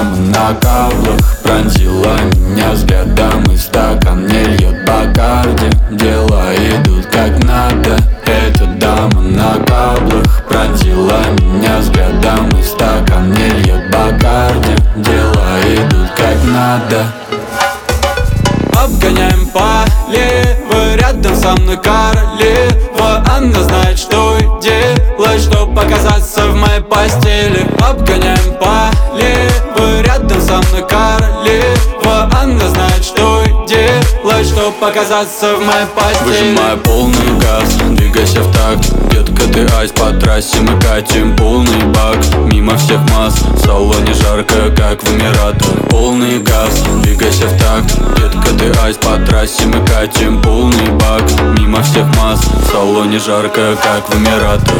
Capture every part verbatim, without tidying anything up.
дама на каблах пронзила меня взглядом, и стакан не льет Бакарди. Дела идут как надо. Эта дама на каблах пронзила меня взглядом, и стакан не льет Бакарди. Дела идут как надо. Обгоняем полево, рядом со мной королева. Она знает, что делать, чтоб показаться в моей постели. Обгоняем полево, рядом со мной королева. Она знает, что делать, чтоб показаться в моей постели. Выжимай полный газ, двигайся в такт. Детка, ты айс, по трассе мы катим полный бак. Мимо всех масс, в салоне жарко, как в Эмиратах. Полный газ, двигайся в такт. Детка, ты айс, по трассе мы катим полный бак. Мимо всех масс, в салоне жарко, как в Эмиратах.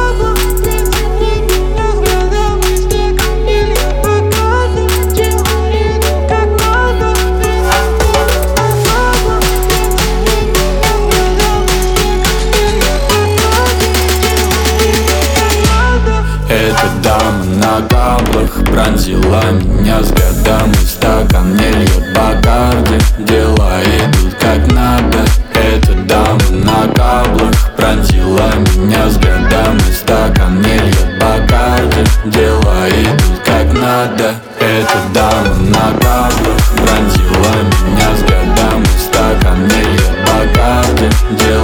Эта дама на каблах пронзила меня взглядом, и стакан не льет Бакарди. Дела идут как надо. Эта дама на каблах пронзила меня взглядом, и стакан не льет Бакарди. Дела идут как надо. Эта дама на каблах пронзила меня взглядом, и стакан не льет Бакарди.